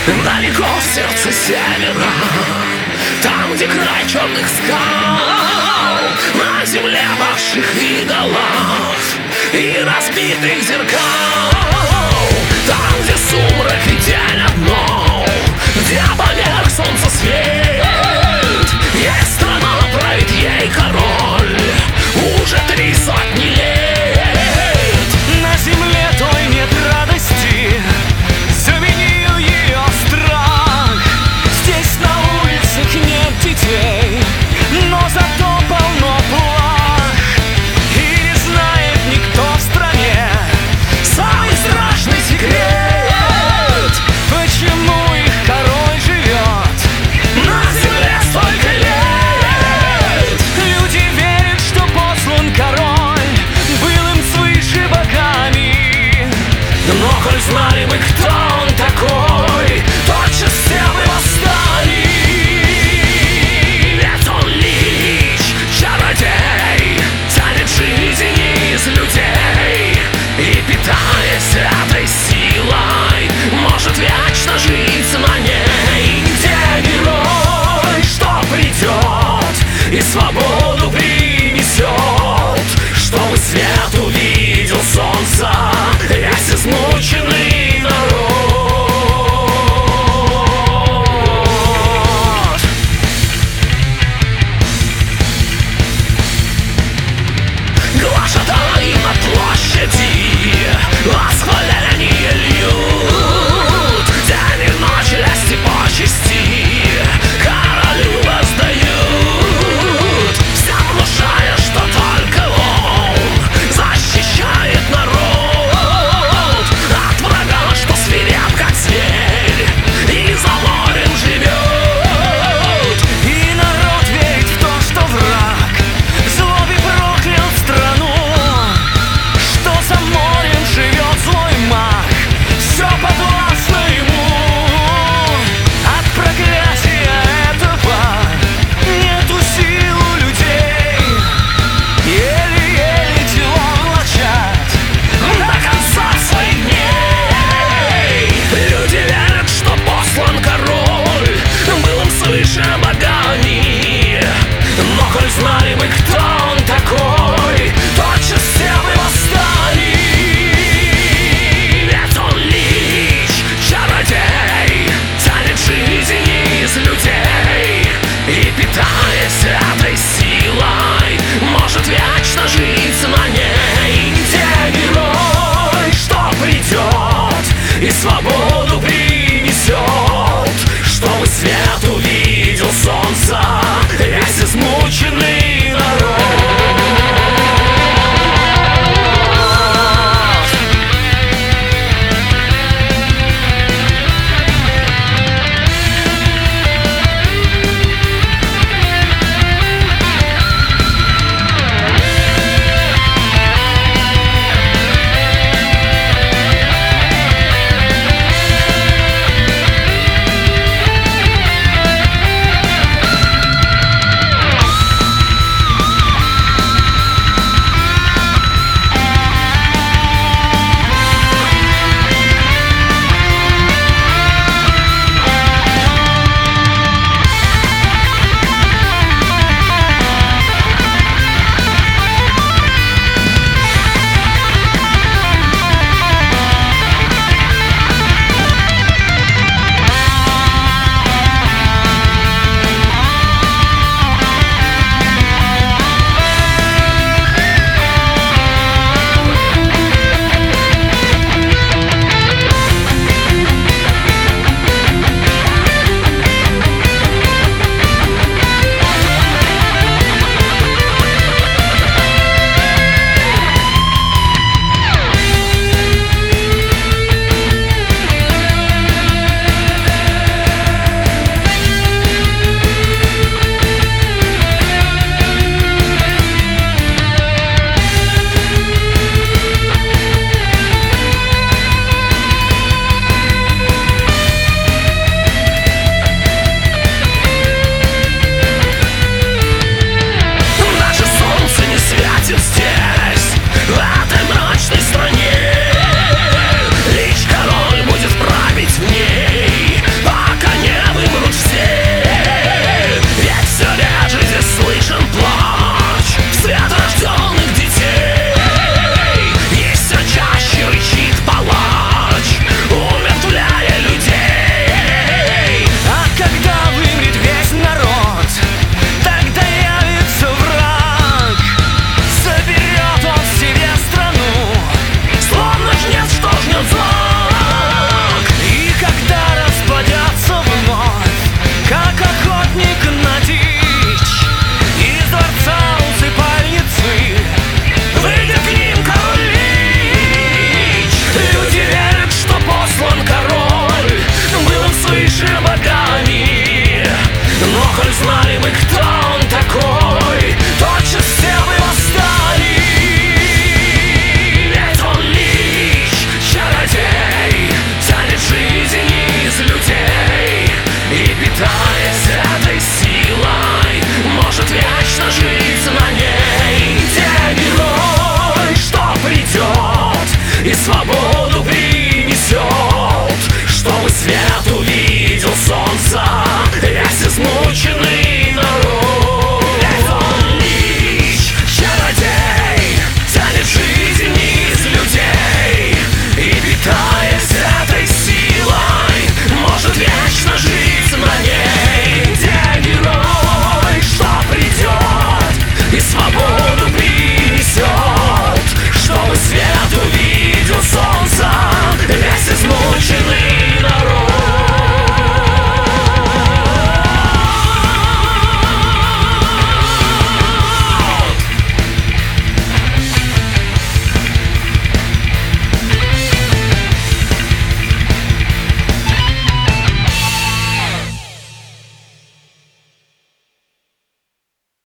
Далеко в сердце севера, там, где край черных скал, на земле павших идолов и разбитых зеркал. Там, где сумрак и тень одно, где поверх солнца свет, есть страна, правит ей король уже 3 сотни лет. На земле той нет радости, заменил ее страх. Здесь на улицах нет детей, но зато полно плах. И не знает никто в стране самый страшный секрет, почему их король живет на земле столько лет. Люди верят, что послан король был им свыше богами, но коль знали мы, кто он такой, тотчас все мы восстали. Ведь он лич, чародей, тянет жизнь из людей и, питаясь этой силой, может вечно жить на ней. Где герой, что придет и свободу принесет, чтобы свет увидел солнце весь измученный народ. Глашатаи на площади восхваление льют, день и ночь лести почести королю воздают, всем внушая, что только он защищает народ от врага, что свиреп как зверь и за морем живет. и народ верит в то, что враг в злобе проклял страну, что за морем живет злой маг, все подвластно ему. От проклятия этого нету сил у людей, еле-еле дела влачат До конца своих дней люди верят, что послан король был им свыше богами. Но коль знали мы, кто он такой, тотчас все мы восстали. Ведь он лич, чародей, тянет жизнь из людей и, питаясь этой силой, может вечно жить на ней. Где герой, что придет и свободу